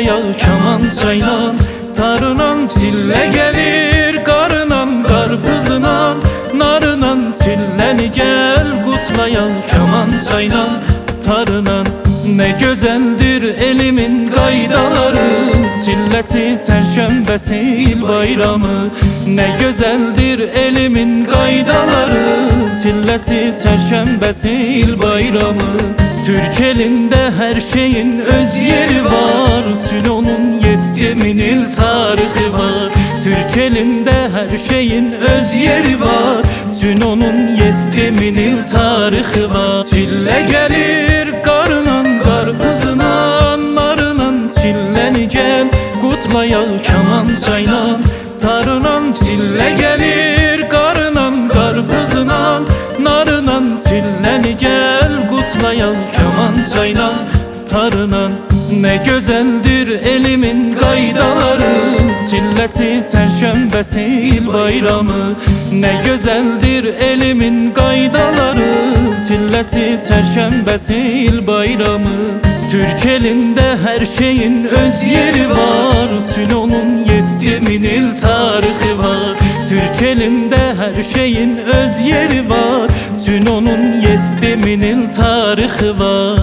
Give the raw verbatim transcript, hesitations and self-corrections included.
Kutlayan kaman çaylan, tarınan çille gelir, qarınan qarpızınan, narınan çilləni gel. Kutlayan kaman çaylan, tarınan. Ne güzeldir elimin qaydaları, çilləsi, çərşənbəsi, il bayramı. Ne güzeldir elimin qaydaları, çilləsi, çərşənbəsi, il bayramı. Türk elinde her şeyin öz yeri var, tüm onun yedi min il tarixi var. Türk elinde her şeyin öz yeri var, tüm onun yedi min il tarixi var. Çillə gelir, qarınan qarpızınan, narınan çilləni gel. Kutlayan kaman çaylan, tarınan çillə gelir, qarınan qarpızınan, narınan çilləni gel. Kutlayan kaman çaylan, tarınan. Ne güzeldir elimin qaydaları, çilləsi, çərşənbəsi, il bayramı. Ne güzeldir elimin qaydaları, çilləsi, çərşənbəsi, il bayramı. Türk elinde her şeyin öz yeri var, tüm onun yedi min il tarixi var. Türk elinde her şeyin öz yeri var, tüm onun yedi min il tarixi var.